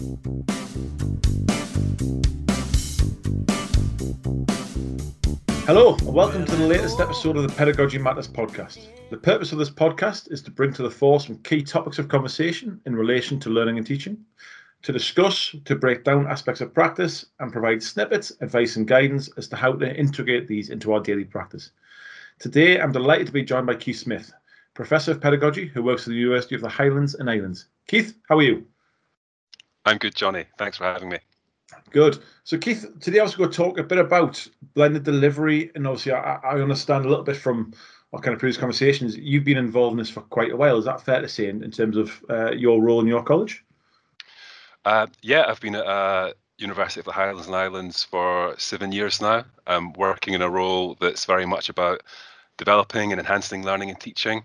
Hello, and welcome to the latest episode of the Pedagogy Matters podcast. The purpose of this podcast is to bring to the fore some key topics of conversation in relation to learning and teaching, to discuss, to break down aspects of practice, and provide snippets, advice, and guidance as to how to integrate these into our daily practice. Today, I'm delighted to be joined by Keith Smith, Professor of Pedagogy who works at the University of the Highlands and Islands. Keith, how are you? I'm good, Johnny. Thanks for having me. Good. So, Keith, today I was going to talk a bit about blended delivery, and obviously I understand a little bit from our kind of previous conversations. You've been involved in this for quite a while. Is that fair to say in terms of your role in your college? Yeah, I've been at University of the Highlands and Islands for 7 years now. I'm working in a role that's very much about developing and enhancing learning and teaching.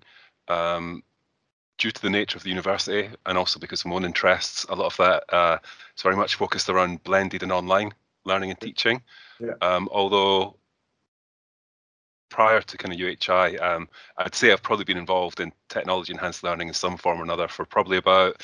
Due to the nature of the university and also because of my own interests, a lot of that is very much focused around blended and online learning and teaching. Yeah. Although prior to kind of UHI, I'd say I've probably been involved in technology enhanced learning in some form or another for probably about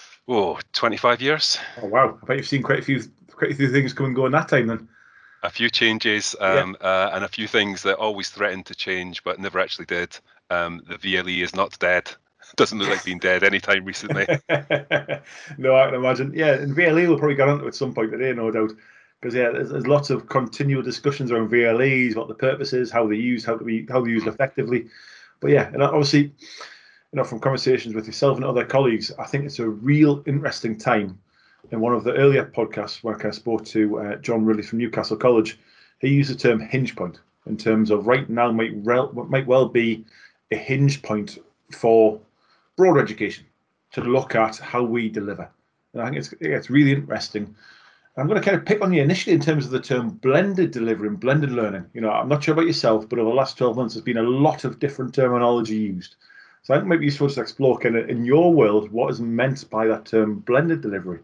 25 years. Oh wow! I bet you've seen quite a few things come and go in that time then. A few changes and a few things that always threatened to change but never actually did. The VLE is not dead. Doesn't look like being dead anytime recently. No, I can imagine. Yeah, and VLE will probably get onto it at some point today, no doubt. Because there's lots of continual discussions around VLEs, what the purpose is, how they're used, how they're used effectively. But yeah, and obviously, from conversations with yourself and other colleagues, I think it's a real interesting time. In one of the earlier podcasts, where I spoke to John Ridley from Newcastle College, he used the term hinge point in terms of right now might well be a hinge point for broader education to look at how we deliver. And I think it's really interesting. I'm going to kind of pick on you initially in terms of the term blended delivery and blended learning. I'm not sure about yourself, but over the last 12 months, there's been a lot of different terminology used. So I think maybe you're supposed to explore kind of in your world what is meant by that term blended delivery.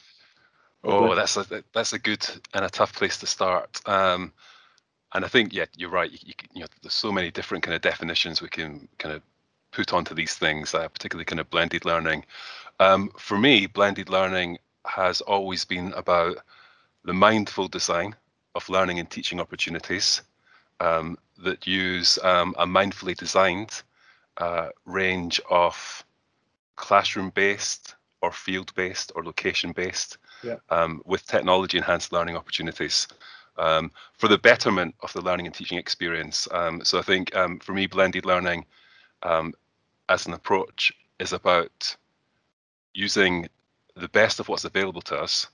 Oh, that's a good and a tough place to start. And I think, yeah, you're right. There's so many different kind of definitions we can kind of put onto these things, particularly kind of blended learning. For me, blended learning has always been about the mindful design of learning and teaching opportunities that use a mindfully designed range of classroom-based or field-based or location-based with technology-enhanced learning opportunities for the betterment of the learning and teaching experience. So I think for me, blended learning as an approach is about using the best of what's available to us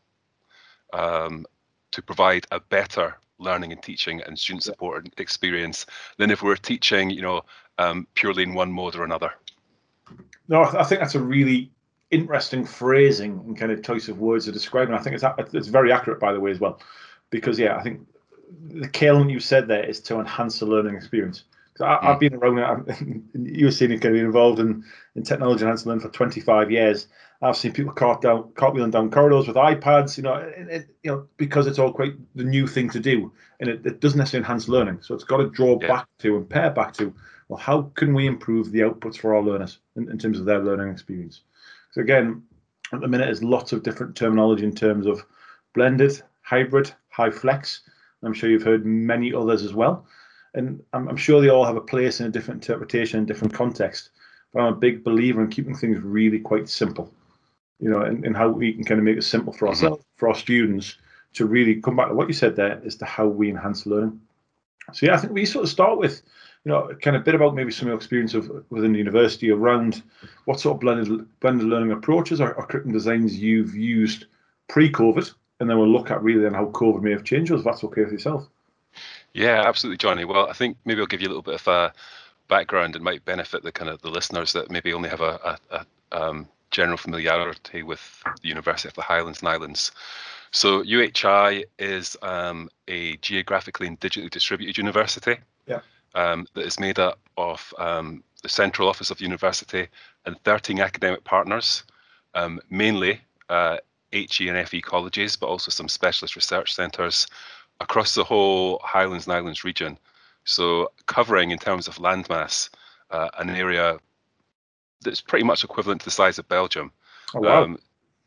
to provide a better learning and teaching and student support experience than if we're teaching, purely in one mode or another. No, I think that's a really interesting phrasing and kind of choice of words to describe, and I think it's very accurate, by the way, as well, because I think the key element you said there is to enhance the learning experience. I've been around. You were seeing it kind of involved in technology enhanced learning for 25 years. I've seen people cartwheeling down corridors with iPads, because it's all quite the new thing to do, and it doesn't necessarily enhance learning. So it's got to draw back to and pair back to, well, how can we improve the outputs for our learners in terms of their learning experience? So again, at the minute, there's lots of different terminology in terms of blended, hybrid, high flex. I'm sure you've heard many others as well. And I'm sure they all have a place in a different interpretation, in different context. But I'm a big believer in keeping things really quite simple, and how we can kind of make it simple for ourselves, for our students, to really come back to what you said there as to how we enhance learning. So yeah, I think we sort of start with, kind of a bit about maybe some of your experience within the university around what sort of blended learning approaches or curriculum designs you've used pre-COVID, and then we'll look at really then how COVID may have changed us, if that's okay with yourself. Yeah, absolutely, Johnny. Well, I think maybe I'll give you a little bit of background and might benefit the listeners that maybe only have a general familiarity with the University of the Highlands and Islands. So UHI is a geographically and digitally distributed university that is made up of the central office of the university and 13 academic partners, mainly HE and FE colleges, but also some specialist research centres across the whole Highlands and Islands region. So covering in terms of landmass an area that's pretty much equivalent to the size of Belgium. Oh, wow.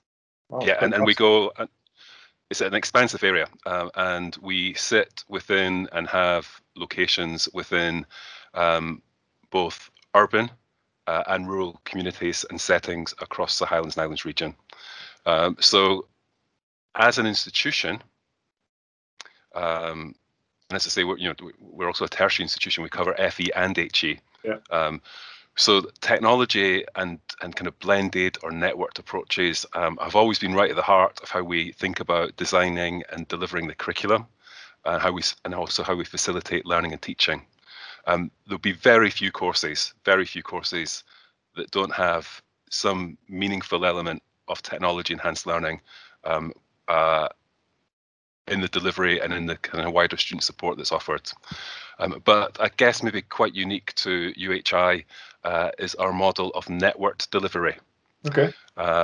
Wow, Yeah, and we fantastic. go. It's an expansive area, and we sit within and have locations within both urban and rural communities and settings across the Highlands and Islands region. So, as an institution, and as I say, we're also a tertiary institution. We cover FE and HE. Yeah. So technology and kind of blended or networked approaches have always been right at the heart of how we think about designing and delivering the curriculum, and also how we facilitate learning and teaching. There'll be very few courses that don't have some meaningful element of technology enhanced learning uh, in the delivery and in the kind of wider student support that's offered. But I guess maybe quite unique to UHI is our model of networked delivery. Okay.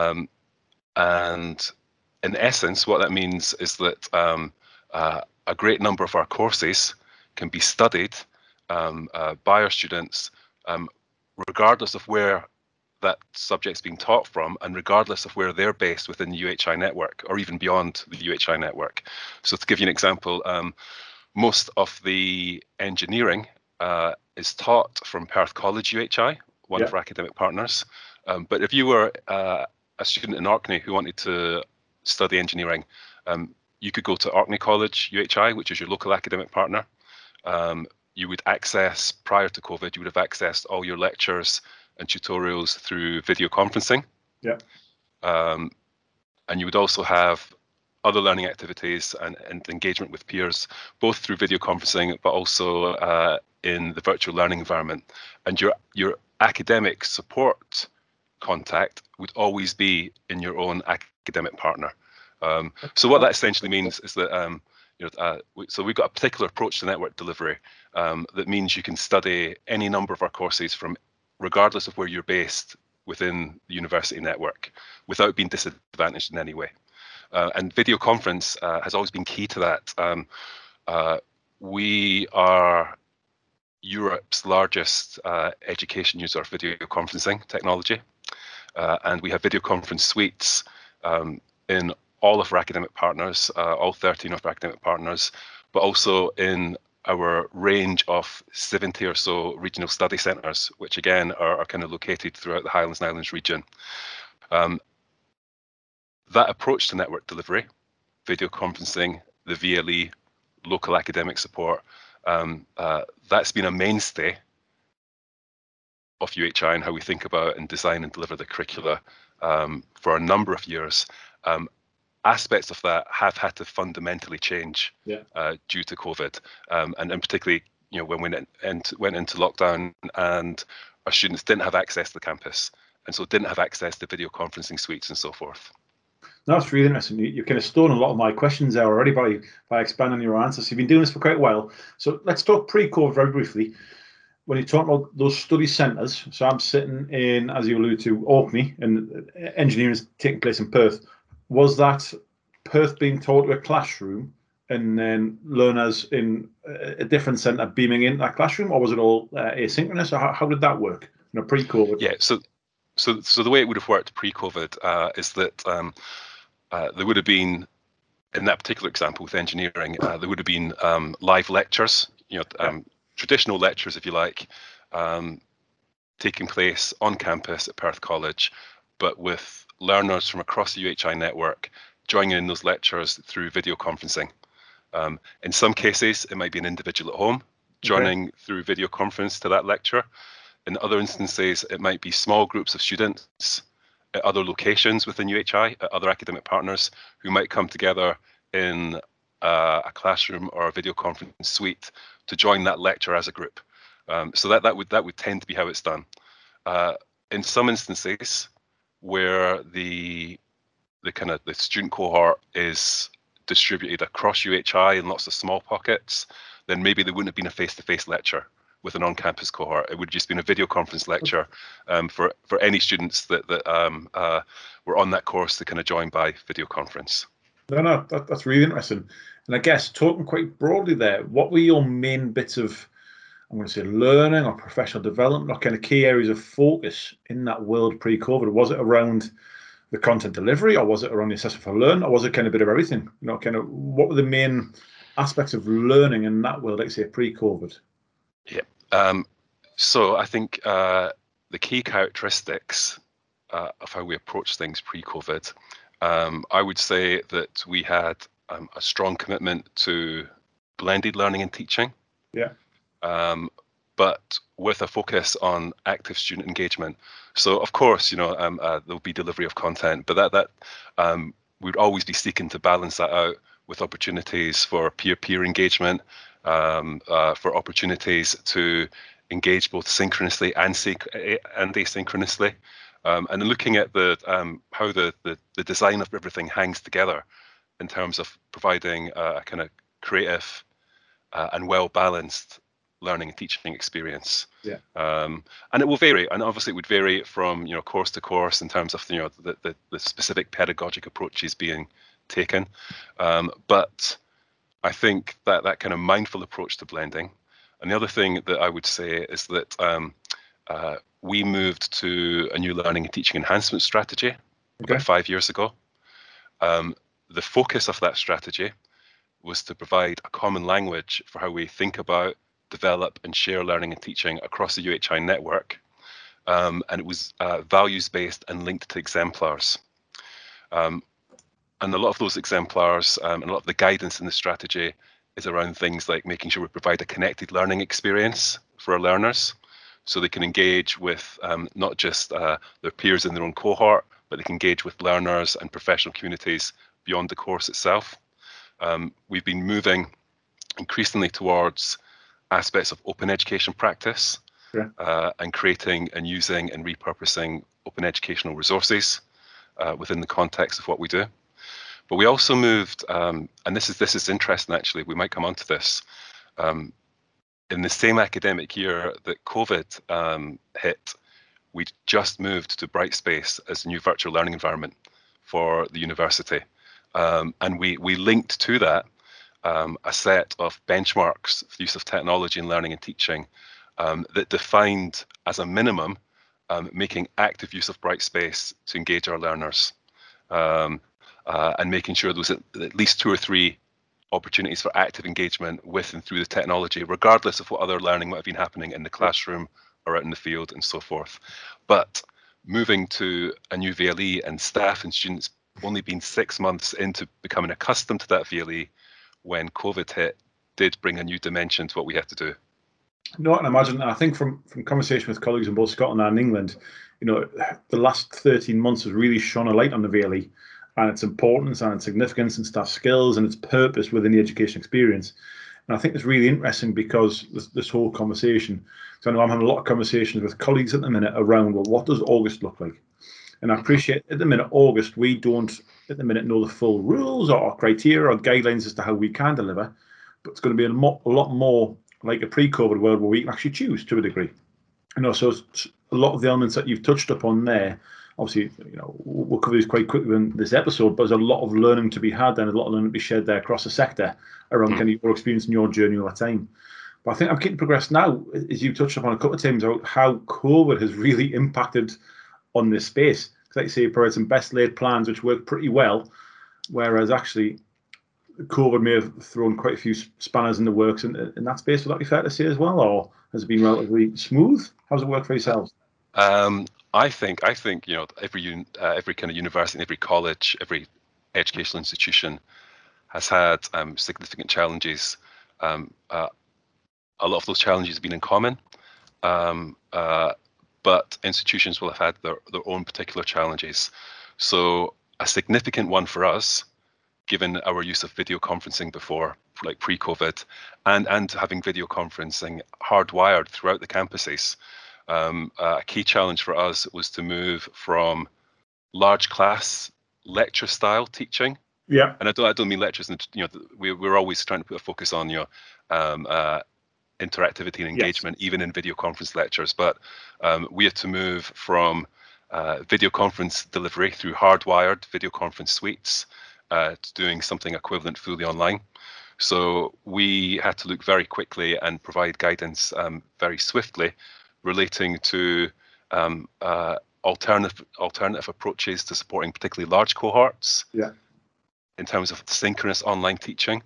And in essence, what that means is that a great number of our courses can be studied by our students, regardless of where that subject's being taught from, and regardless of where they're based within the UHI network or even beyond the UHI network. So to give you an example, most of the engineering is taught from Perth College UHI, one of our academic partners. But if you were a student in Orkney who wanted to study engineering, you could go to Orkney College UHI, which is your local academic partner. You would access, prior to COVID, you would have accessed all your lectures and tutorials through video conferencing. Yeah. And you would also have other learning activities and engagement with peers, both through video conferencing, but also in the virtual learning environment. And your academic support contact would always be in your own academic partner. So what that essentially means is that so we've got a particular approach to network delivery that means you can study any number of our courses from regardless of where you're based within the university network without being disadvantaged in any way. And video conference has always been key to that. We are Europe's largest education user of video conferencing technology. And we have video conference suites in all of our academic partners, all 13 of our academic partners, but also in our range of 70 or so regional study centres, which again are kind of located throughout the Highlands and Islands region. That approach to network delivery, video conferencing, the VLE, local academic support, that's been a mainstay of UHI and how we think about and design and deliver the curricula for a number of years. Aspects of that have had to fundamentally change due to COVID, and particularly when we went into lockdown and our students didn't have access to the campus, and so didn't have access to video conferencing suites and so forth. That's really interesting. You kind of stolen a lot of my questions there already by expanding your answers. You've been doing this for quite a while. So let's talk pre-COVID very briefly. When you talk about those study centres, so I'm sitting in, as you alluded to, Orkney, and engineering is taking place in Perth. Was that Perth being taught to a classroom and then learners in a different centre beaming into that classroom, or was it all asynchronous? Or how did that work pre-COVID? Yeah, so the way it would have worked pre-COVID is that there would have been, in that particular example with engineering, there would have been live lectures, traditional lectures, if you like, taking place on campus at Perth College, but with learners from across the UHI network joining in those lectures through video conferencing. In some cases, it might be an individual at home joining through video conference to that lecture. In other instances, it might be small groups of students at other locations within UHI, at other academic partners, who might come together in a classroom or a video conference suite to join that lecture as a group. So that would tend to be how it's done. In some instances, where the student cohort is distributed across UHI in lots of small pockets, then maybe there wouldn't have been a face-to-face lecture with an on-campus cohort. It would just been a video conference lecture for any students that were on that course to kind of join by video conference. No, that's really interesting. And I guess talking quite broadly there, what were your main bits of, I'm going to say, learning or professional development or kind of key areas of focus in that world pre-COVID? Was it around the content delivery, or was it around the assessment for learn, or was it kind of a bit of everything? Kind of what were the main aspects of learning in that world, like say pre-COVID? Yeah. So I think the key characteristics of how we approach things pre-COVID, I would say that we had a strong commitment to blended learning and teaching. Yeah. But with a focus on active student engagement. So of course, there'll be delivery of content, but that we'd always be seeking to balance that out with opportunities for peer-to-peer engagement, for opportunities to engage both synchronously and asynchronously, and then looking at how the design of everything hangs together in terms of providing a kind of creative and well-balanced learning and teaching experience. Yeah. And it will vary, and obviously it would vary from course to course in terms of the specific pedagogic approaches being taken. But I think that kind of mindful approach to blending. And the other thing that I would say is that we moved to a new learning and teaching enhancement strategy about 5 years ago. The focus of that strategy was to provide a common language for how we think about, develop and share learning and teaching across the UHI network. And it was values-based and linked to exemplars. And a lot of those exemplars and a lot of the guidance in the strategy is around things like making sure we provide a connected learning experience for our learners so they can engage with not just their peers in their own cohort, but they can engage with learners and professional communities beyond the course itself. We've been moving increasingly towards aspects of open education practice, and creating and using and repurposing open educational resources within the context of what we do. But we also moved, and this is interesting actually, we might come onto this, in the same academic year that COVID hit, we just moved to Brightspace as a new virtual learning environment for the university. And we linked to that a set of benchmarks for the use of technology in learning and teaching that defined as a minimum making active use of Brightspace to engage our learners, and making sure there was at least 2 or 3 opportunities for active engagement with and through the technology, regardless of what other learning might have been happening in the classroom or out in the field and so forth. But moving to a new VLE and staff and students only been 6 months into becoming accustomed to that VLE when COVID hit did bring a new dimension to what we have to do. No, I can imagine. I think from conversation with colleagues in both Scotland and England, the last 13 months has really shone a light on the VLE and its importance and its significance and staff skills and its purpose within the education experience. And I think it's really interesting because this whole conversation, so I know I'm having a lot of conversations with colleagues at the minute around, well, what does August look like? And I appreciate at the minute, August, we don't at the minute know the full rules or criteria or guidelines as to how we can deliver, but it's going to be a lot more like a pre-COVID world where we can actually choose to a degree. So a lot of the elements that you've touched upon there, obviously, we'll cover these quite quickly in this episode, but there's a lot of learning to be had and a lot of learning to be shared there across the sector around kind of your experience and your journey over time. But I think I'm keen to progress now, as you've touched upon a couple of times, about how COVID has really impacted on this space. Like you say, you provide some best laid plans which work pretty well, whereas actually COVID may have thrown quite a few spanners in the works in that space. Would that be fair to say as well, or has it been relatively smooth? How's it work for yourselves? I think every kind of university, every college, every educational institution has had significant challenges. A lot of those challenges have been in common, but institutions will have had their own particular challenges. So a significant one for us, given our use of video conferencing before, like pre-COVID, and having video conferencing hardwired throughout the campuses, a key challenge for us was to move from large class lecture style teaching. Yeah. And I don't mean lectures, and we're always trying to put a focus on interactivity and engagement, even in video conference lectures. But we had to move from video conference delivery through hardwired video conference suites to doing something equivalent fully online. So we had to look very quickly and provide guidance very swiftly relating to alternative approaches to supporting particularly large cohorts. Yeah. In terms of synchronous online teaching,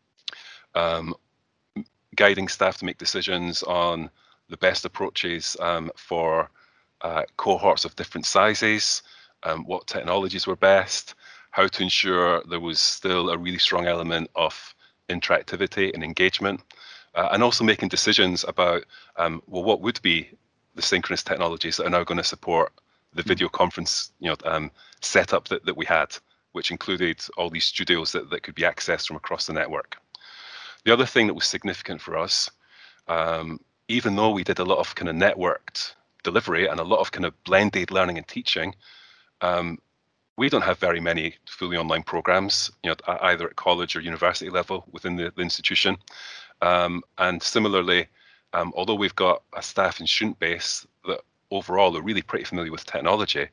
guiding staff to make decisions on the best approaches for cohorts of different sizes, what technologies were best, how to ensure there was still a really strong element of interactivity and engagement, and also making decisions about, well, what would be the synchronous technologies that are now going to support the video conference setup that we had, which included all these studios that could be accessed from across the network. The other thing that was significant for us, even though we did a lot of kind of networked delivery and a lot of kind of blended learning and teaching, we don't have very many fully online programs, either at college or university level within the institution. And similarly, although we've got a staff and student base that overall are really pretty familiar with technology,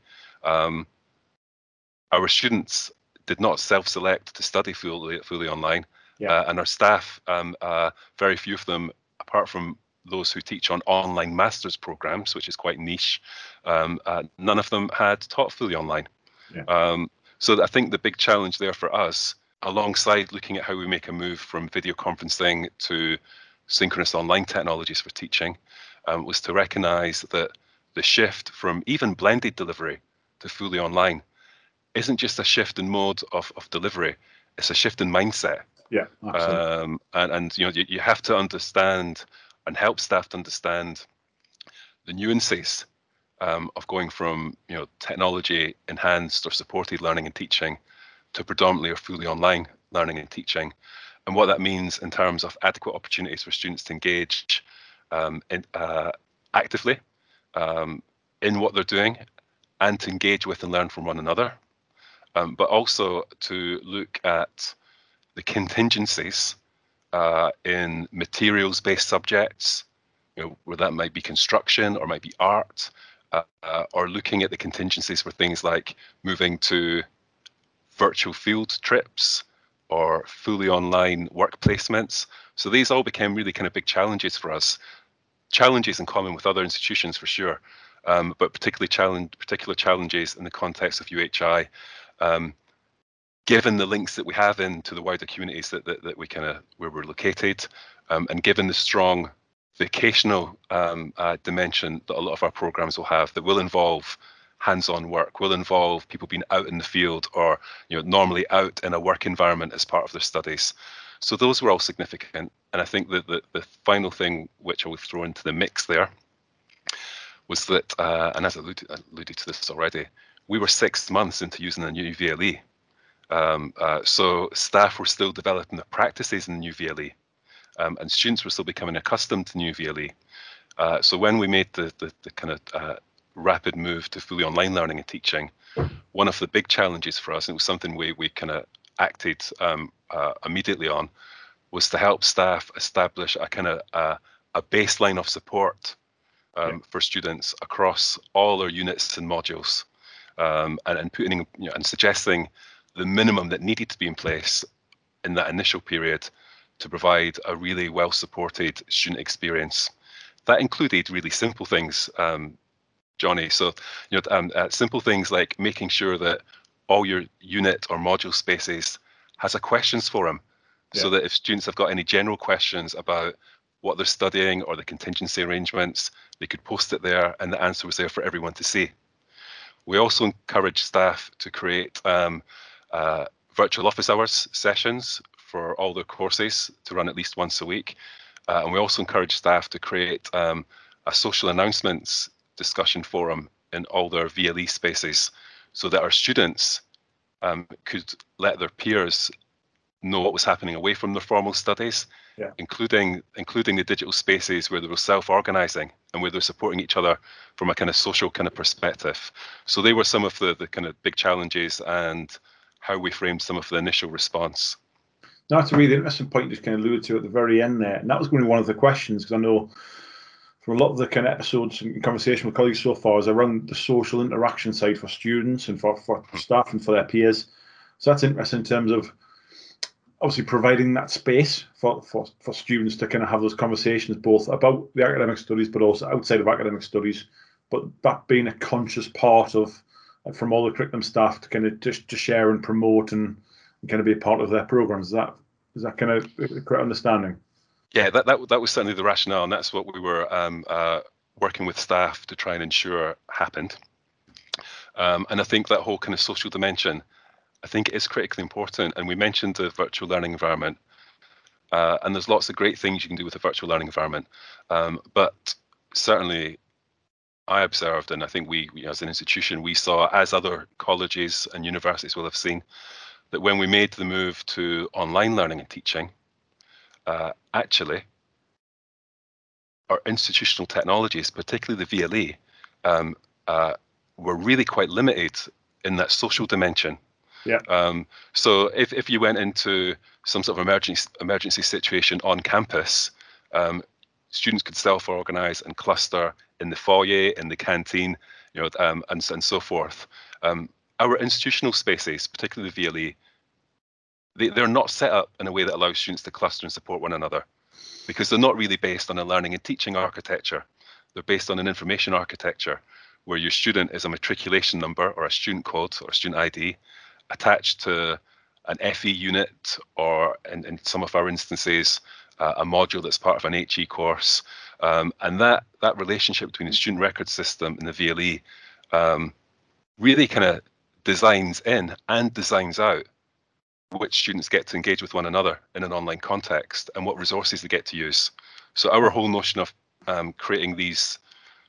our students did not self-select to study fully online. Yeah. And our staff, very few of them, apart from those who teach on online master's programs, which is quite niche, none of them had taught fully online. Yeah. So I think the big challenge there for us, alongside looking at how we make a move from video conferencing to synchronous online technologies for teaching, was to recognize that the shift from even blended delivery to fully online isn't just a shift in mode of delivery, it's a shift in mindset. Yeah, absolutely. And you have to understand and help staff to understand the nuances of going from technology enhanced or supported learning and teaching to predominantly or fully online learning and teaching, and what that means in terms of adequate opportunities for students to engage actively in what they're doing and to engage with and learn from one another, but also to look at the contingencies in materials-based subjects, where that might be construction or might be art, or looking at the contingencies for things like moving to virtual field trips or fully online work placements. So these all became really kind of big challenges for us, challenges in common with other institutions for sure, but particular challenges in the context of UHI, given the links that we have into the wider communities that we where we're located, and given the strong vocational dimension that a lot of our programs will have, that will involve hands-on work, will involve people being out in the field or normally out in a work environment as part of their studies. So those were all significant. And I think that the final thing which I would throw into the mix there was that, and as I alluded to this already, we were 6 months into using a new VLE. So staff were still developing their practices in the new VLE, and students were still becoming accustomed to new VLE. So when we made the kind of rapid move to fully online learning and teaching, one of the big challenges for us, and it was something we kind of acted immediately on, was to help staff establish a kind of a baseline of support for students across all our units and modules, and putting and suggesting the minimum that needed to be in place in that initial period to provide a really well-supported student experience. That included really simple things, Johnny. So, simple things like making sure that all your unit or module spaces has a questions forum, so that if students have got any general questions about what they're studying or the contingency arrangements, they could post it there and the answer was there for everyone to see. We also encourage staff to create virtual office hours sessions for all their courses to run at least once a week. And we also encourage staff to create a social announcements discussion forum in all their VLE spaces, so that our students could let their peers know what was happening away from their formal studies, including the digital spaces where they were self-organizing and where they're supporting each other from a kind of social kind of perspective. So they were some of the kind of big challenges and how we framed some of the initial response. No, that's a really interesting point you just kind of alluded to at the very end there. And that was going to be one of the questions, because I know from a lot of the kind of episodes and conversation with colleagues so far is around the social interaction side for students and for staff and for their peers. So that's interesting in terms of obviously providing that space for students to kind of have those conversations, both about the academic studies, but also outside of academic studies, but that being a conscious part of from all the curriculum staff to kind of just to share and promote and kind of be a part of their programs. Is that kind of a correct understanding? Yeah, that was certainly the rationale, and that's what we were working with staff to try and ensure happened. And I think that whole kind of social dimension, I think it is critically important. And we mentioned the virtual learning environment, and there's lots of great things you can do with a virtual learning environment. But certainly, I observed, and I think we as an institution, we saw, as other colleges and universities will have seen, that when we made the move to online learning and teaching, actually, our institutional technologies, particularly the VLE, were really quite limited in that social dimension. Yeah. So if you went into some sort of emergency situation on campus, students could self-organize and cluster in the foyer, in the canteen, and so forth. Our institutional spaces, particularly the VLE, they're not set up in a way that allows students to cluster and support one another, because they're not really based on a learning and teaching architecture. They're based on an information architecture where your student is a matriculation number or a student code or a student ID attached to an FE unit, or in some of our instances, a module that's part of an HE course. And that relationship between the student record system and the VLE really kind of designs in and designs out which students get to engage with one another in an online context and what resources they get to use. So our whole notion of creating these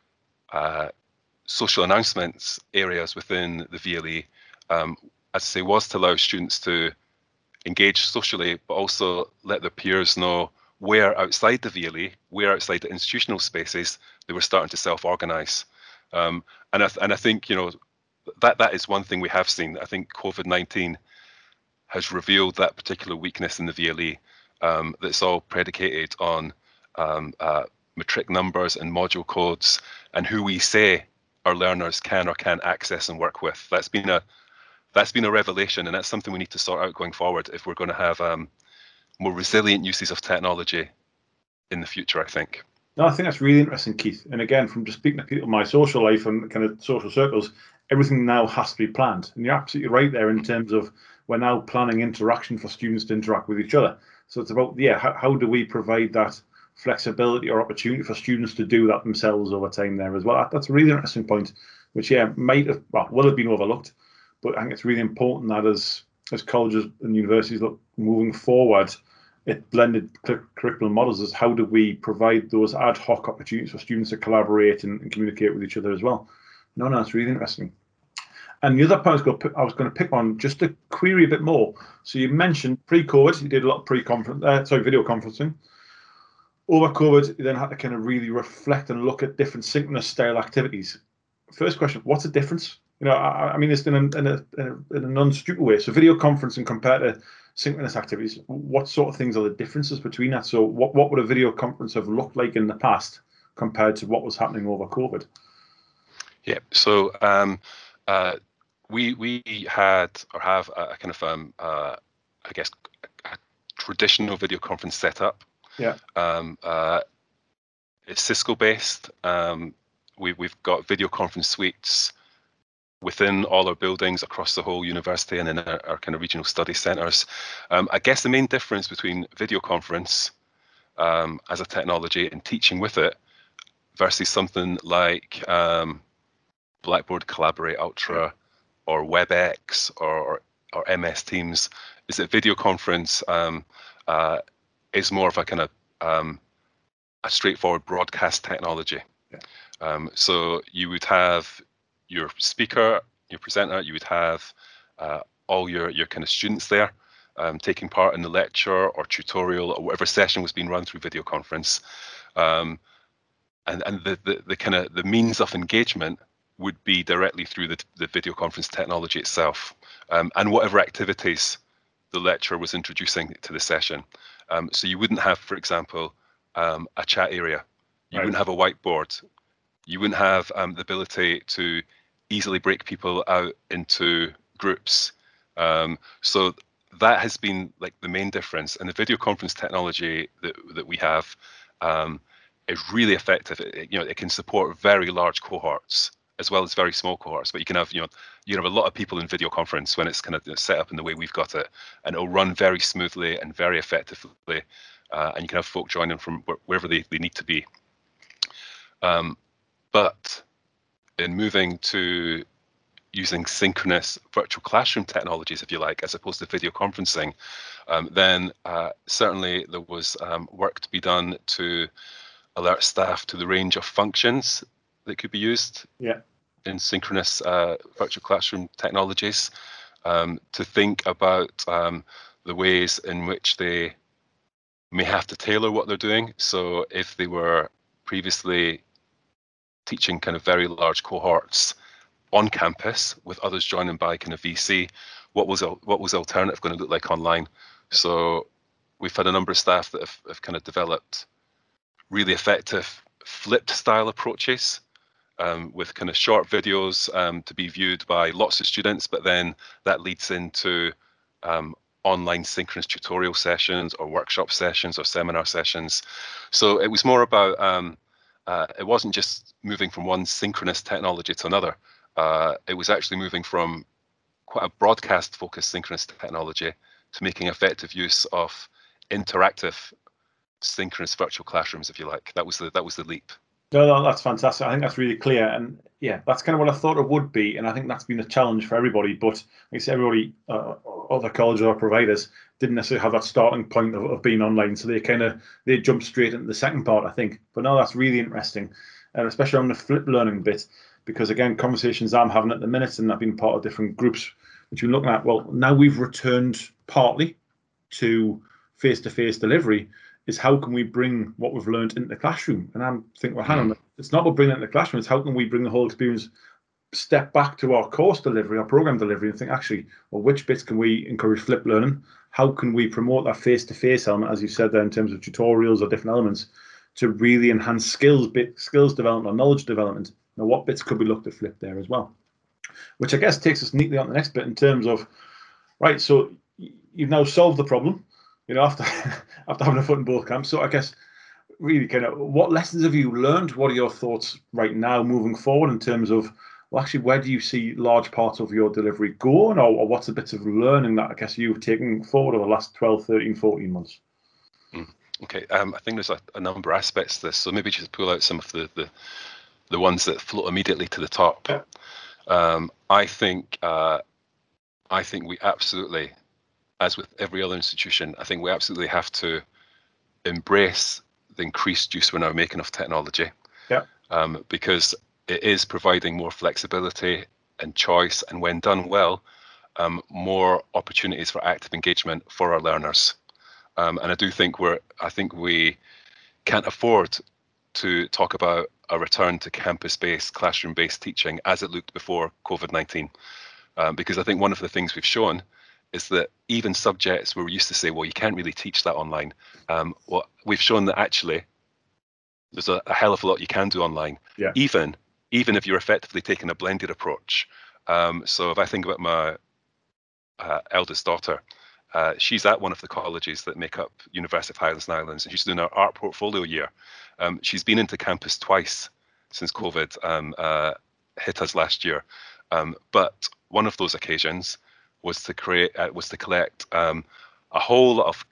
social announcements areas within the VLE, as I say, was to allow students to engage socially, but also let their peers know where outside the VLE, where outside the institutional spaces, they were starting to self-organize. And I think, that is one thing we have seen. I think COVID-19 has revealed that particular weakness in the VLE, that's all predicated on matric numbers and module codes and who we say our learners can or can't access and work with. That's been a revelation, and that's something we need to sort out going forward if we're going to have more resilient uses of technology in the future, I think. No, I think that's really interesting, Keith. And again, from just speaking to people in my social life and kind of social circles, everything now has to be planned. And you're absolutely right there in terms of we're now planning interaction for students to interact with each other. So it's about, how do we provide that flexibility or opportunity for students to do that themselves over time there as well? That's a really interesting point, which, will have been overlooked. But I think it's really important that as colleges and universities look moving forward at blended curriculum models, is how do we provide those ad hoc opportunities for students to collaborate and communicate with each other as well? No, it's really interesting. And the other point I was going to pick on just to query a bit more. So you mentioned pre-COVID, you did a lot of video conferencing. Over COVID, you then had to kind of really reflect and look at different synchronous style activities. First question: what's the difference? I mean, it's in a non-stupid way. So video conferencing compared to synchronous activities, what sort of things are the differences between that? So what would a video conference have looked like in the past compared to what was happening over COVID? Yeah. So we had or have a kind of I guess a traditional video conference setup. Yeah. It's Cisco based. We've got video conference suites within all our buildings across the whole university and in our kind of regional study centres. I guess the main difference between video conference as a technology and teaching with it versus something like Blackboard Collaborate Ultra or WebEx or MS Teams is that video conference is more of a kind of a straightforward broadcast technology. Yeah. So you would have your speaker, your presenter, you would have all your kind of students there taking part in the lecture or tutorial or whatever session was being run through video conference. And the kind of the means of engagement would be directly through the video conference technology itself, and whatever activities the lecturer was introducing to the session. So you wouldn't have, for example, a chat area. You wouldn't have a whiteboard. You wouldn't have the ability to easily break people out into groups. So that has been like the main difference. And the video conference technology that we have is really effective. It can support very large cohorts as well as very small cohorts. But you can have a lot of people in video conference when it's kind of set up in the way we've got it, and it'll run very smoothly and very effectively. And you can have folk joining from wherever they need to be. But in moving to using synchronous virtual classroom technologies, if you like, as opposed to video conferencing, then certainly there was work to be done to alert staff to the range of functions that could be used in synchronous virtual classroom technologies, to think about the ways in which they may have to tailor what they're doing. So if they were previously teaching kind of very large cohorts on campus with others joining by kind of VC, what was the alternative going to look like online? So we've had a number of staff that have kind of developed really effective flipped style approaches, with kind of short videos to be viewed by lots of students, but then that leads into online synchronous tutorial sessions or workshop sessions or seminar sessions. So it was more about, it wasn't just moving from one synchronous technology to another. It was actually moving from quite a broadcast focused synchronous technology to making effective use of interactive synchronous virtual classrooms, if you like. That was the leap. No, that's fantastic. I think that's really clear, and yeah, that's kind of what I thought it would be, and I think that's been a challenge for everybody. But I guess everybody, other colleges or providers, didn't necessarily have that starting point of being online, so they jumped straight into the second part, I think. But no, that's really interesting, and especially on the flip learning bit, because again, conversations I'm having at the minute, and I've been part of different groups which we're looking at. Well, now we've returned partly to face-to-face delivery. Is how can we bring what we've learned into the classroom? And I'm thinking, well, hang on, it's not about bringing it into the classroom, it's how can we bring the whole experience, step back to our course delivery, our program delivery, and think, actually, well, which bits can we encourage flip learning? How can we promote that face-to-face element, as you said there, in terms of tutorials or different elements, to really enhance skills development or knowledge development? Now, what bits could be looked at flip there as well? Which I guess takes us neatly on the next bit in terms of, right, so you've now solved the problem, after having a foot in both camps. So I guess really kind of what lessons have you learned? What are your thoughts right now moving forward in terms of, well, actually, where do you see large parts of your delivery going, or what's the bits of learning that I guess you've taken forward over the last 12, 13, 14 months? Okay, I think there's a number of aspects to this. So maybe just pull out some of the ones that float immediately to the top. Yeah. I think we absolutely, as with every other institution, I think we absolutely have to embrace the increased use we're now making of technology. Yeah. Because it is providing more flexibility and choice, and when done well, more opportunities for active engagement for our learners. And I do think we can't afford to talk about a return to campus-based, classroom-based teaching as it looked before COVID-19. Because I think one of the things we've shown is that even subjects where we used to say, well, you can't really teach that online. Well, we've shown that actually there's a hell of a lot you can do online, yeah. even if you're effectively taking a blended approach. So if I think about my eldest daughter, she's at one of the colleges that make up University of Highlands and Islands, and she's doing her art portfolio year. She's been into campus twice since COVID hit us last year. But one of those occasions was to collect a whole lot of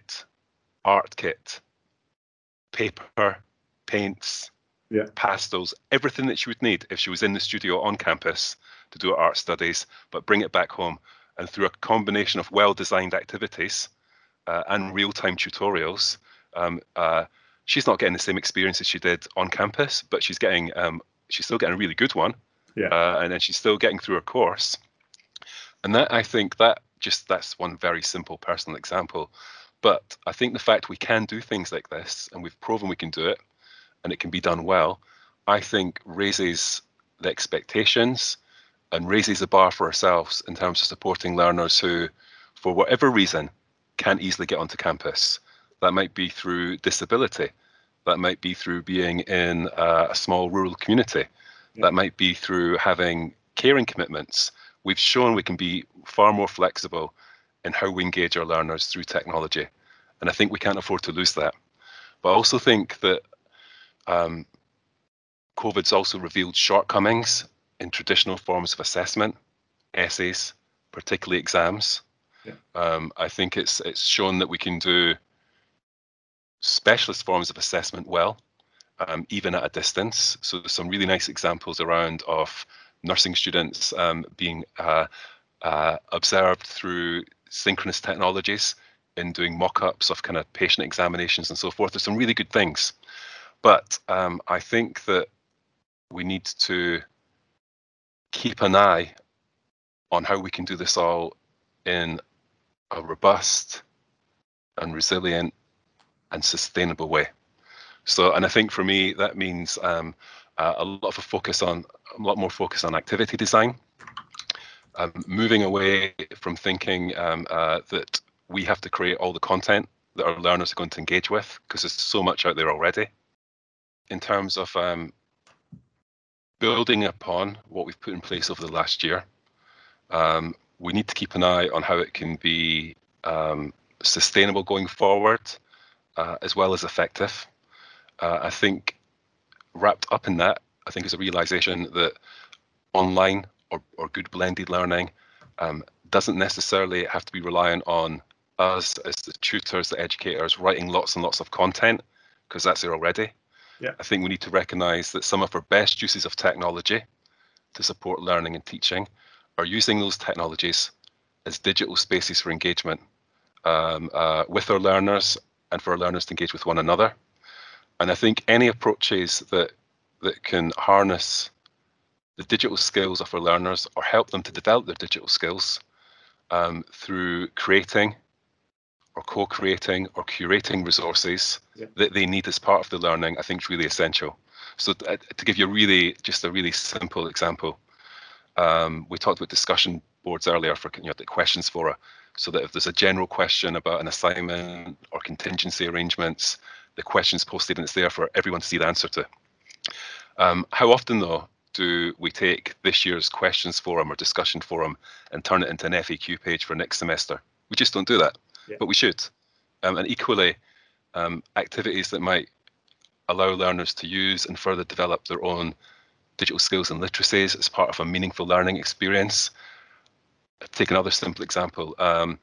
art kit, paper, paints, pastels, everything that she would need if she was in the studio on campus to do her art studies, but bring it back home. And through a combination of well-designed activities and real-time tutorials, she's not getting the same experience as she did on campus, but she's still getting a really good one. Yeah. And then she's still getting through her course. And I think that's one very simple personal example. But I think the fact we can do things like this, and we've proven we can do it, and it can be done well, I think raises the expectations and raises the bar for ourselves in terms of supporting learners who, for whatever reason, can't easily get onto campus. That might be through disability. That might be through being in a small rural community. Yeah. That might be through having caring commitments. We've shown we can be far more flexible in how we engage our learners through technology. And I think we can't afford to lose that. But I also think that COVID's also revealed shortcomings in traditional forms of assessment, essays, particularly exams. Yeah. I think it's shown that we can do specialist forms of assessment well, even at a distance. So there's some really nice examples around of nursing students being observed through synchronous technologies in doing mock-ups of kind of patient examinations and so forth. There's some really good things. But I think that we need to keep an eye on how we can do this all in a robust and resilient and sustainable way. So, and I think for me, that means a lot more focus on activity design, moving away from thinking that we have to create all the content that our learners are going to engage with, because there's so much out there already. In terms of building upon what we've put in place over the last year, we need to keep an eye on how it can be sustainable going forward, as well as effective. I think wrapped up in that, I think is a realization that online or good blended learning doesn't necessarily have to be reliant on us as the tutors, the educators, writing lots and lots of content, because that's there already. Yeah. I think we need to recognize that some of our best uses of technology to support learning and teaching are using those technologies as digital spaces for engagement with our learners and for our learners to engage with one another. And I think any approaches that can harness the digital skills of our learners or help them to develop their digital skills through creating or co-creating or curating resources that they need as part of the learning, I think is really essential. So to give you just a really simple example, we talked about discussion boards earlier for the questions fora, so that if there's a general question about an assignment or contingency arrangements, the question's posted and it's there for everyone to see the answer to. How often though do we take this year's questions forum or discussion forum and turn it into an FAQ page for next semester? We just don't do that, but we should. And equally, activities that might allow learners to use and further develop their own digital skills and literacies as part of a meaningful learning experience. Take another simple example,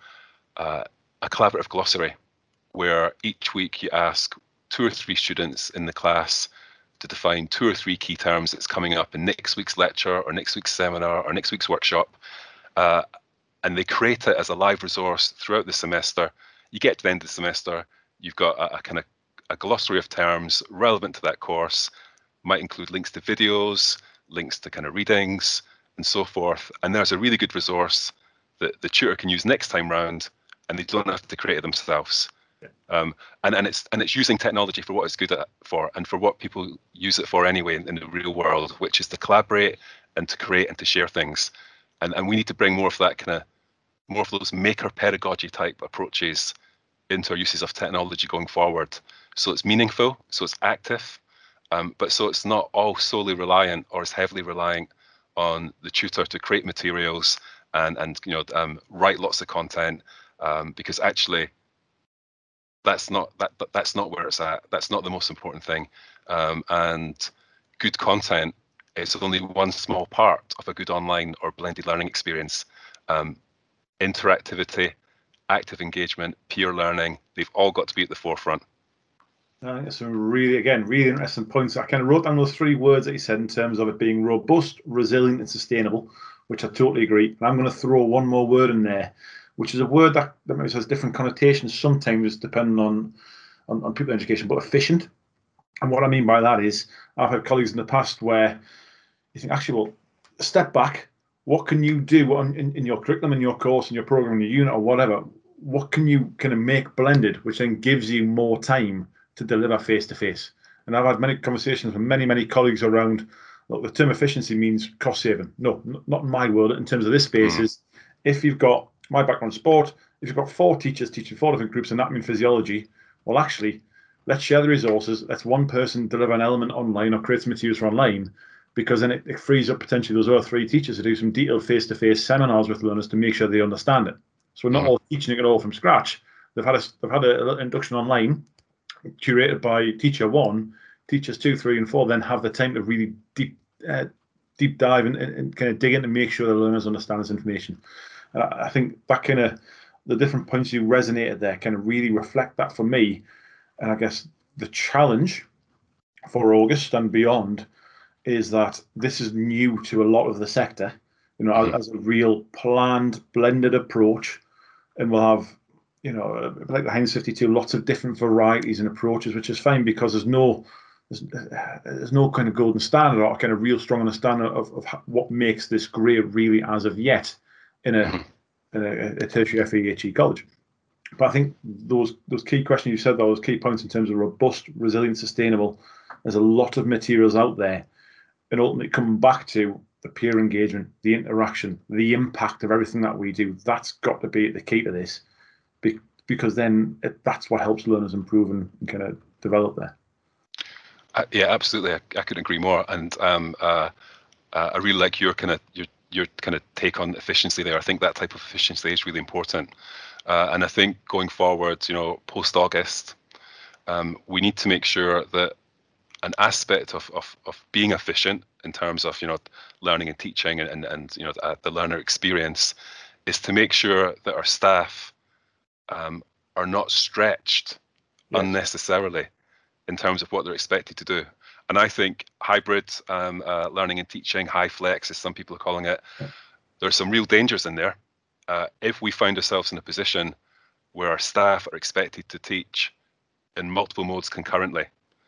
a collaborative glossary, where each week you ask 2 or 3 students in the class to define 2 or 3 key terms that's coming up in next week's lecture or next week's seminar or next week's workshop, and they create it as a live resource throughout the semester. You get to the end of the semester, you've got a glossary of terms relevant to that course, might include links to videos, links to kind of readings and so forth. And there's a really good resource that the tutor can use next time round, and they don't have to create it themselves. And it's using technology for what it's good at for, and for what people use it for anyway in the real world, which is to collaborate and to create and to share things. And we need to bring more of that more of those maker pedagogy type approaches into our uses of technology going forward. So it's meaningful, so it's active, but so it's not all solely reliant or as heavily reliant on the tutor to create materials and write lots of content, because actually that's not where it's at. That's not the most important thing. And good content is only one small part of a good online or blended learning experience. Interactivity, active engagement, peer learning, they've all got to be at the forefront. I think that's some really interesting points. I kind of wrote down those 3 words that you said in terms of it being robust, resilient, and sustainable, which I totally agree. And I'm going to throw one more word in there, which is a word that maybe has different connotations sometimes depending on people in education, but efficient. And what I mean by that is, I've had colleagues in the past where you think, actually, well, step back. What can you do in your curriculum, in your course, in your program, in your unit, or whatever? What can you kind of make blended, which then gives you more time to deliver face-to-face? And I've had many conversations with many colleagues around, look, the term efficiency means cost saving. No, not in my world. In terms of this space, is if you've got my background in sport, if you've got 4 teachers teaching 4 different groups, anatomy and physiology, well, actually, let's share the resources. Let's one person deliver an element online or create some materials for online, because then it frees up potentially those other 3 teachers to do some detailed face-to-face seminars with learners to make sure they understand it. So we're not all teaching it all from scratch. They've had a little induction online, curated by teacher 1, teachers 2, 3, and 4 then have the time to really deep dive and kind of dig in to make sure the learners understand this information. And I think that kind of the different points you resonated there kind of really reflect that for me. And I guess the challenge for August and beyond is that this is new to a lot of the sector, as a real planned, blended approach. And we'll have, like the Heinz 52, lots of different varieties and approaches, which is fine because there's no kind of golden standard or kind of real strong understanding of what makes this great really as of yet in a tertiary FEHE college. But I think those key questions you said, those key points in terms of robust, resilient, sustainable, there's a lot of materials out there. And ultimately coming back to the peer engagement, the interaction, the impact of everything that we do, that's got to be the key to this, because then that's what helps learners improve and kind of develop there. Yeah, absolutely. I couldn't agree more. And I really like your kind of take on efficiency there. I think that type of efficiency is really important. And I think going forward, post August, we need to make sure that an aspect of being efficient in terms of learning and teaching and the learner experience is to make sure that our staff are not stretched unnecessarily in terms of what they're expected to do. And I think hybrid learning and teaching, high flex as some people are calling it, there's some real dangers in there. If we find ourselves in a position where our staff are expected to teach in multiple modes concurrently,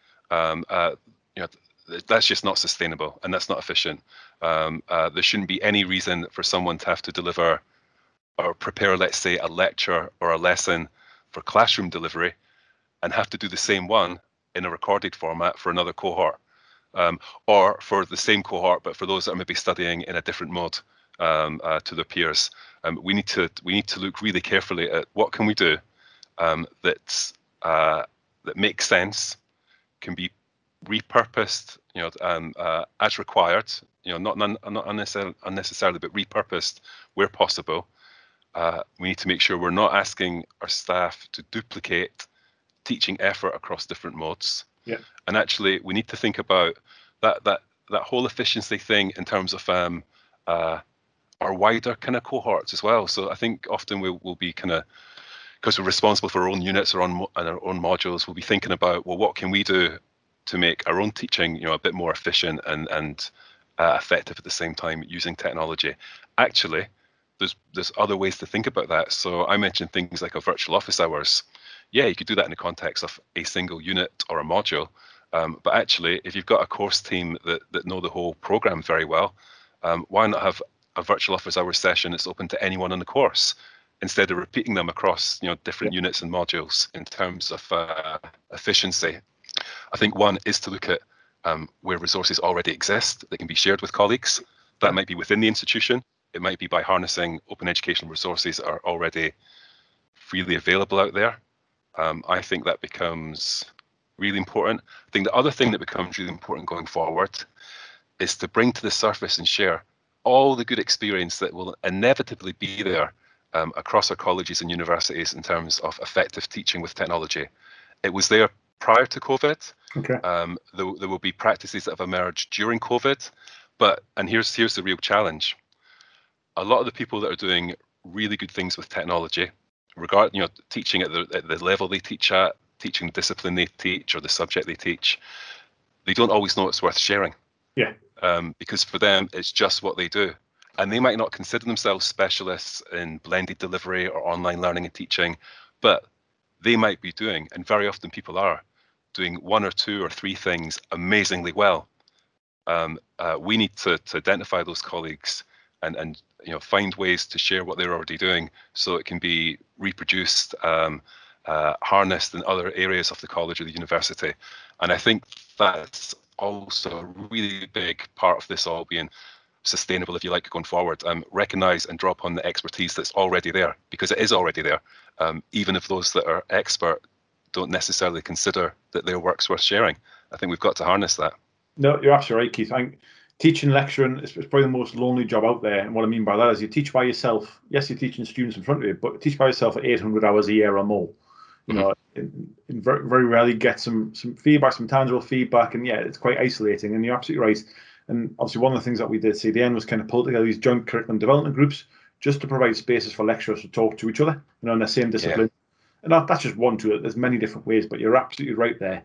that's just not sustainable and that's not efficient. There shouldn't be any reason for someone to have to deliver or prepare, let's say, a lecture or a lesson for classroom delivery and have to do the same one in a recorded format for another cohort, or for the same cohort, but for those that are maybe studying in a different mode to their peers. We need to look really carefully at what can we do that makes sense, can be repurposed, as required, not unnecessarily, but repurposed where possible. We need to make sure we're not asking our staff to duplicate teaching effort across different modes. Yeah. And actually, we need to think about that whole efficiency thing in terms of our wider kind of cohorts as well. So I think often we'll be kind of, because we're responsible for our own units or and our own modules, we'll be thinking about, well, what can we do to make our own teaching, a bit more efficient and effective at the same time using technology. Actually, there's other ways to think about that. So I mentioned things like a virtual office hours. Yeah, you could do that in the context of a single unit or a module. But actually, if you've got a course team that know the whole program very well, why not have a virtual office hours session that's open to anyone in the course, instead of repeating them across different units and modules in terms of efficiency. I think one is to look at where resources already exist that can be shared with colleagues. That might be within the institution. It might be by harnessing open educational resources that are already freely available out there. I think that becomes really important. I think the other thing that becomes really important going forward is to bring to the surface and share all the good experience that will inevitably be there across our colleges and universities in terms of effective teaching with technology. It was there prior to COVID. Okay. There will be practices that have emerged during COVID, and here's the real challenge. A lot of the people that are doing really good things with technology, teaching at the level they teach at, teaching the discipline they teach or the subject they teach, they don't always know it's worth sharing. Yeah. Because for them, it's just what they do. And they might not consider themselves specialists in blended delivery or online learning and teaching, but they might be doing, and very often people are, doing one or two or three things amazingly well. We need to identify those colleagues and find ways to share what they're already doing so it can be reproduced, harnessed in other areas of the college or the university. And I think that's also a really big part of this all being sustainable, if you like, going forward. Recognize and draw upon the expertise that's already there, because it is already there, even if those that are expert don't necessarily consider that their work's worth sharing. I think we've got to harness that. No, you're absolutely right, Keith. I think teaching, lecturing is probably the most lonely job out there. And what I mean by that is you teach by yourself. Yes, you're teaching students in front of you, but teach by yourself for 800 hours a year or more. You know, in very, very rarely get some feedback, some tangible feedback, and yeah, it's quite isolating. And you're absolutely right. And obviously, one of the things that we did at CDN was kind of pull together these joint curriculum development groups just to provide spaces for lecturers to talk to each other, you know, in the same discipline. And that's just one tool. There's many different ways, but you're absolutely right there.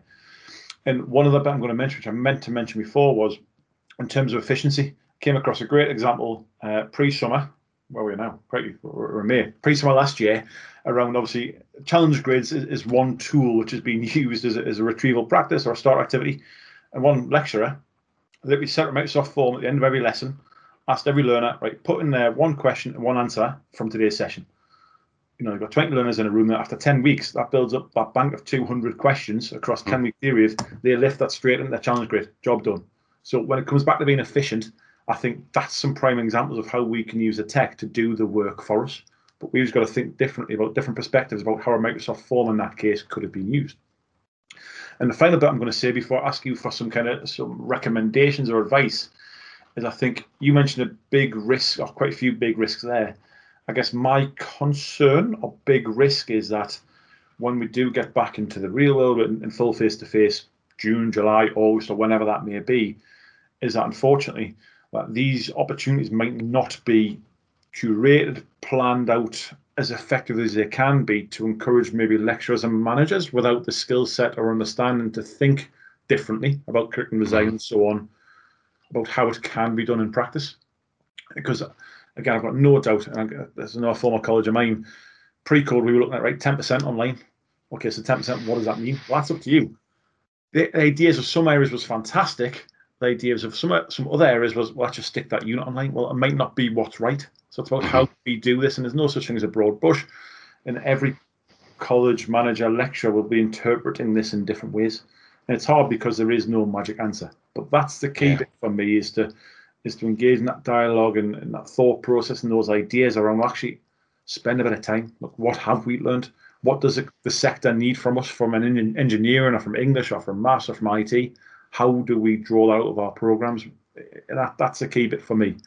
And one other bit I'm going to mention, which I meant to mention before, was in terms of efficiency. Came across a great example pre-summer. Where are we now? We're in May. Pre-summer last year, around obviously challenge grids is one tool which has been used as a retrieval practice or a start activity. And one lecturer literally set a Microsoft form at the end of every lesson, asked every learner, right, put in there one question and one answer from today's session. You know, you've got 20 learners in a room that after 10 weeks, that builds up that bank of 200 questions across 10-week period. They lift that straight into their challenge grid, job done. So when it comes back to being efficient, I think that's some prime examples of how we can use the tech to do the work for us. But we've just got to think differently about different perspectives about how a Microsoft form in that case could have been used. And the final bit I'm going to say before I ask you for some recommendations or advice is I think you mentioned a big risk, or quite a few big risks there. I guess my concern or big risk is that when we do get back into the real world in full face-to-face, June, July, August, or whenever that may be, is that unfortunately that these opportunities might not be curated, planned out as effectively as they can be to encourage maybe lecturers and managers without the skill set or understanding to think differently about curriculum design and so on, about how it can be done in practice. Because again, I've got no doubt, and there's another former college of mine, pre-COVID, we were looking at, right, 10% online. Okay, so 10%, what does that mean? Well, that's up to you. The ideas of some areas was fantastic. The ideas of some other areas was, well, let's just stick that unit online. Well, it might not be what's right. So it's about how we do this, and there's no such thing as a broad brush. And every college manager, lecturer will be interpreting this in different ways. And it's hard because there is no magic answer. But that's the key bit for me, is to engage in that dialogue and that thought process and those ideas around actually spend a bit of time. Look, what have we learned? What does the sector need from us, from an engineering or from English or from maths or from IT? How do we draw that out of our programs? That's the key bit for me.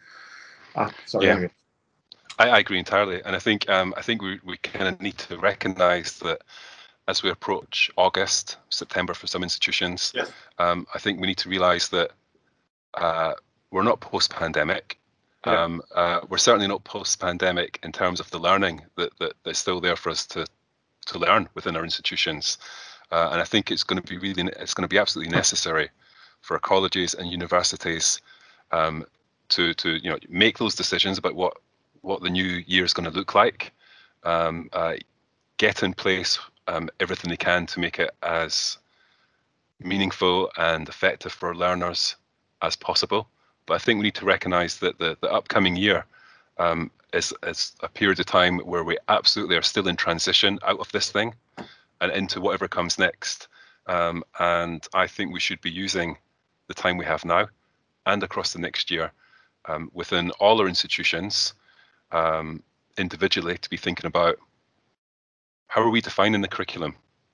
Anyway. I agree entirely, and I think we kind of need to recognise that as we approach August, September for some institutions, I think we need to realise that we're not post-pandemic. We're certainly not post-pandemic in terms of the learning that's still there for us to learn within our institutions, and I think it's going to be absolutely necessary for our colleges and universities to make those decisions about what the new year is going to look like, get in place everything they can to make it as meaningful and effective for learners as possible. But I think we need to recognise that the upcoming year is a period of time where we absolutely are still in transition out of this thing and into whatever comes next. And I think we should be using the time we have now and across the next year within all our institutions individually to be thinking about how are we defining the curriculum?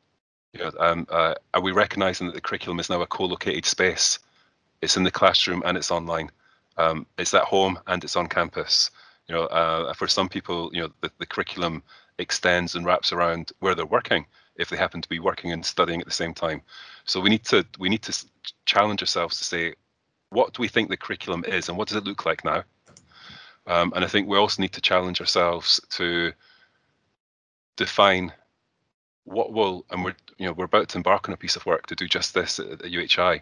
Are we recognising that the curriculum is now a co-located space? It's in the classroom and it's online. It's at home and it's on campus. For some people, the curriculum extends and wraps around where they're working if they happen to be working and studying at the same time. So we need to challenge ourselves to say, what do we think the curriculum is and what does it look like now? And I think we also need to challenge ourselves to define what will, and we're about to embark on a piece of work to do just this at UHI.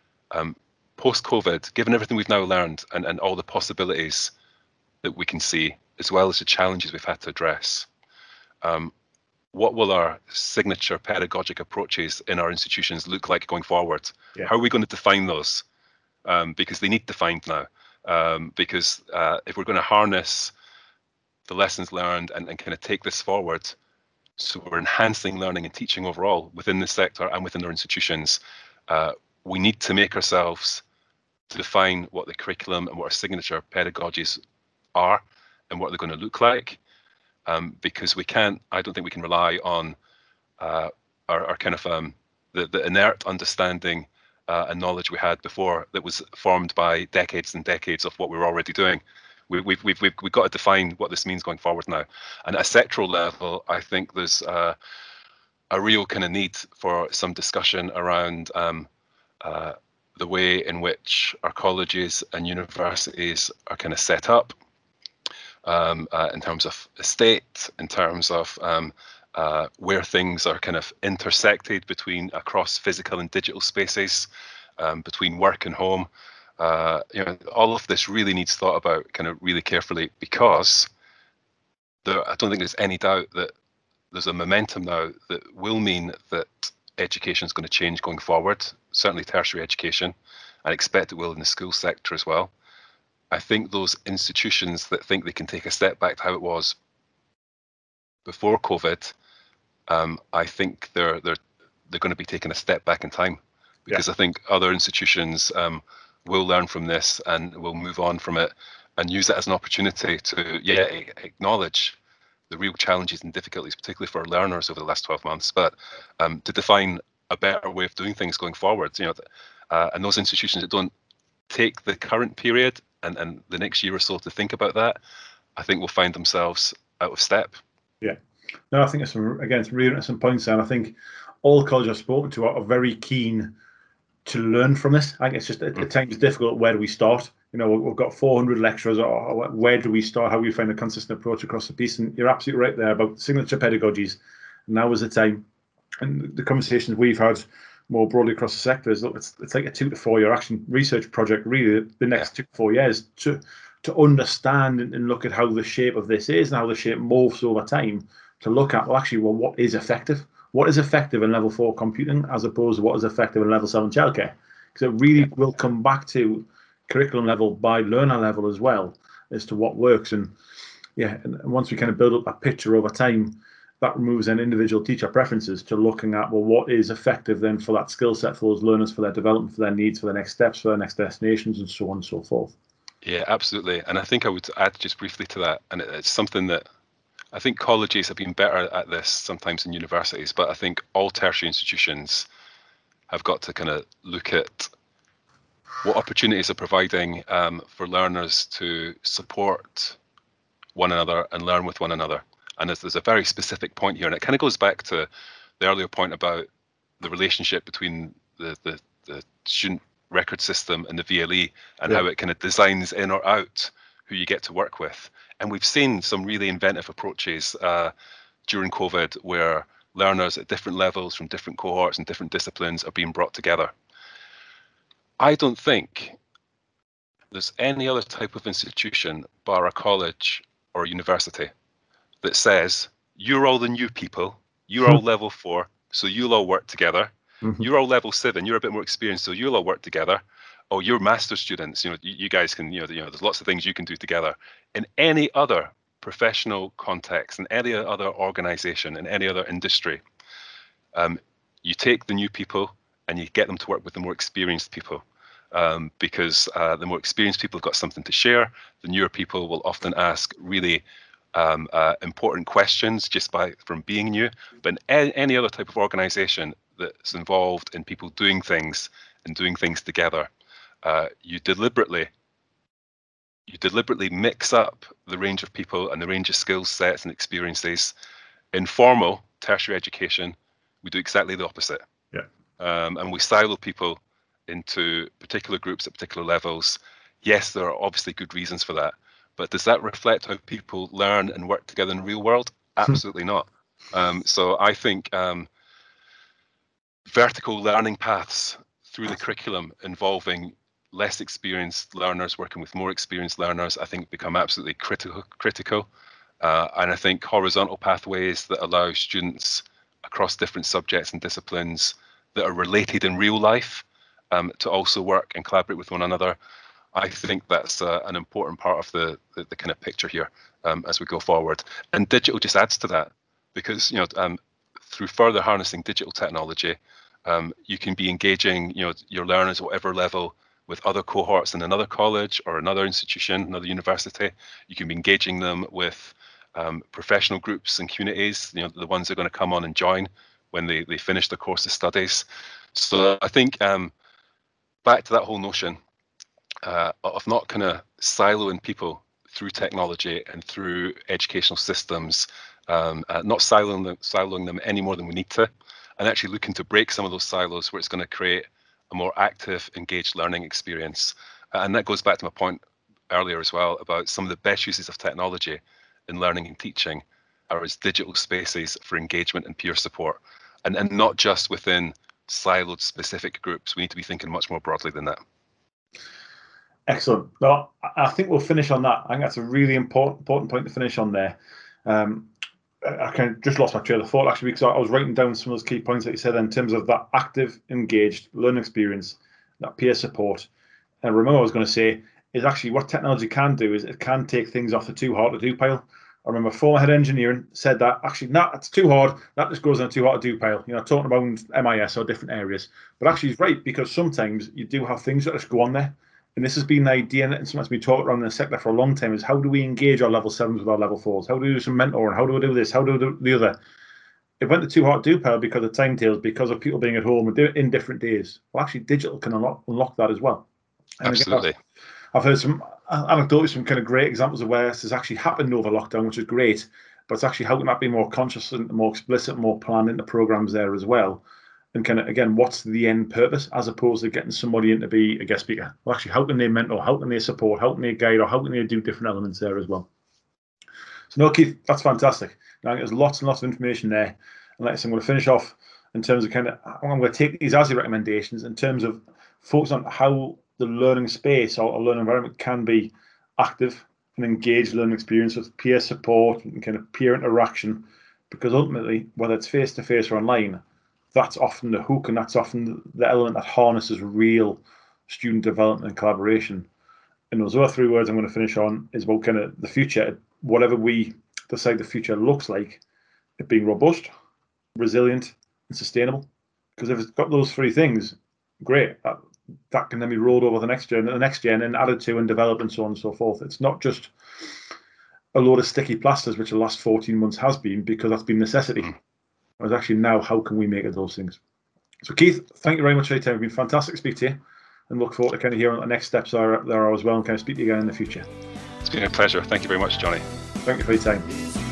Post-COVID, given everything we've now learned and all the possibilities that we can see, as well as the challenges we've had to address, what will our signature pedagogic approaches in our institutions look like going forward? How are we going to define those? Because they need defined now. Because if we're going to harness the lessons learned and kind of take this forward, so we're enhancing learning and teaching overall within the sector and within our institutions, we need to make ourselves define what the curriculum and what our signature pedagogies are and what they're going to look like. Because I don't think we can rely on our kind of the inert understanding and knowledge we had before that was formed by decades and decades of what we were already doing. We've got to define what this means going forward now. And at a sectoral level, I think there's a real kind of need for some discussion around the way in which our colleges and universities are kind of set up, in terms of estate, in terms of where things are kind of intersected between across physical and digital spaces, between work and home. All of this really needs thought about kind of really carefully, because I don't think there's any doubt that there's a momentum now that will mean that education is going to change going forward, certainly tertiary education. I expect it will in the school sector as well. I think those institutions that think they can take a step back to how it was before COVID, I think they're going to be taking a step back in time, because I think other institutions will learn from this and will move on from it and use it as an opportunity to acknowledge the real challenges and difficulties, particularly for learners over the last 12 months, but to define a better way of doing things going forward. And those institutions that don't take the current period and the next year or so to think about that, I think will find themselves out of step. Yeah. No, I think it's some really interesting points there. And I think all colleges I've spoken to are very keen to learn from this. I think it's just at times difficult. Where do we start? We've got 400 lecturers. Or where do we start? How do we find a consistent approach across the piece? And you're absolutely right there about signature pedagogies. Now is the time. And the conversations we've had more broadly across the sector is, look, it's like a 2 to 4 year action research project, really, the next 2 to 4 years to understand and look at how the shape of this is and how the shape morphs over time, to look at, what is effective? What is effective in level 4 computing as opposed to what is effective in level 7 childcare? Because it really will come back to curriculum level by learner level as well as to what works. And once we kind of build up that picture over time, that removes then individual teacher preferences to looking at, what is effective then for that skill set for those learners, for their development, for their needs, for their next steps, for their next destinations, and so on and so forth. Yeah, absolutely. And I think I would add just briefly to that, and it's something that I think colleges have been better at this sometimes than universities, but I think all tertiary institutions have got to kind of look at what opportunities are providing for learners to support one another and learn with one another. And there's a very specific point here, and it kind of goes back to the earlier point about the relationship between the student record system and the VLE, and how it kind of designs in or out who you get to work with. And we've seen some really inventive approaches during COVID where learners at different levels from different cohorts and different disciplines are being brought together. I don't think there's any other type of institution, bar a college or a university, that says, you're all the new people, you're all level 4, so you'll all work together. You're all level 7, you're a bit more experienced, so you'll all work together. Oh, you're master's students, you guys can, there's lots of things you can do together. In any other professional context, in any other organization, in any other industry, you take the new people and you get them to work with the more experienced people. Because the more experienced people have got something to share. The newer people will often ask really important questions just from being new. But in any other type of organization that's involved in people doing things and doing things together, you deliberately mix up the range of people and the range of skill sets and experiences. In formal tertiary education, we do exactly the opposite. And we silo people into particular groups at particular levels. Yes, there are obviously good reasons for that, but does that reflect how people learn and work together in the real world? Absolutely not. So I think vertical learning paths through the curriculum involving less experienced learners working with more experienced learners, I think become absolutely critical. And I think horizontal pathways that allow students across different subjects and disciplines that are related in real life to also work and collaborate with one another. I think that's an important part of the kind of picture here as we go forward. And digital just adds to that, because through further harnessing digital technology, you can be engaging your learners at whatever level with other cohorts in another college or another institution, another university. You can be engaging them with professional groups and communities, the ones that are going to come on and join when they finish their course of studies. So I think back to that whole notion of not kind of siloing people through technology and through educational systems not siloing them any more than we need to, and actually looking to break some of those silos where it's going to create a more active, engaged learning experience. And that goes back to my point earlier as well about some of the best uses of technology in learning and teaching are as digital spaces for engagement and peer support, and not just within siloed specific groups. We need to be thinking much more broadly than that. Excellent. Well, I think we'll finish on that. I think that's a really important point to finish on there. I kind of just lost my trail of thought actually, because I was writing down some of those key points that you said in terms of that active, engaged learning experience, that peer support. And remember, I was going to say is actually what technology can do is it can take things off the too hard to do pile. I remember former head of engineering said that actually, it's too hard. That just goes in a too hard to do pile. Talking about MIS or different areas. But actually, he's right, because sometimes you do have things that just go on there. And this has been the idea, and something that's been talked around in the sector for a long time, is how do we engage our level 7s with our level 4s? How do we do some mentoring? How do we do this? How do we do the other? It went to too hard to do pile because of timetails, because of people being at home and do it in different days. Well, actually, digital can unlock that as well. And absolutely. Again, I've heard some anecdotally some kind of great examples of where this has actually happened over lockdown, which is great. But it's actually how can that be more conscious and more explicit, more planned into programs there as well. And kind of, again, what's the end purpose, as opposed to getting somebody in to be a guest speaker? Well, actually, how can they mentor? How can they support? How can they guide? Or how can they do different elements there as well? So, no, Keith, that's fantastic. Now, there's lots and lots of information there. And like I said, I'm going to finish off in terms of I'm going to take these as your recommendations in terms of focus on how the learning space or learning environment can be active and engaged learning experience with peer support and kind of peer interaction. Because ultimately, whether it's face-to-face or online, that's often the hook, and that's often the element that harnesses real student development and collaboration. And those other 3 words I'm going to finish on is about kind of the future, whatever we decide the future looks like, it being robust, resilient, and sustainable. Because if it's got those 3 things, great. That can then be rolled over the next gen and added to and developed and so on and so forth. It's not just a load of sticky plasters, which the last 14 months has been, because that's been necessity. It's actually now, how can we make it those things? So Keith, thank you very much for your time. It's been fantastic to speak to you, and look forward to kind of hearing what the next steps are there as well, and kind of speak to you again in the future. It's been a pleasure. Thank you very much, Johnny. Thank you for your time.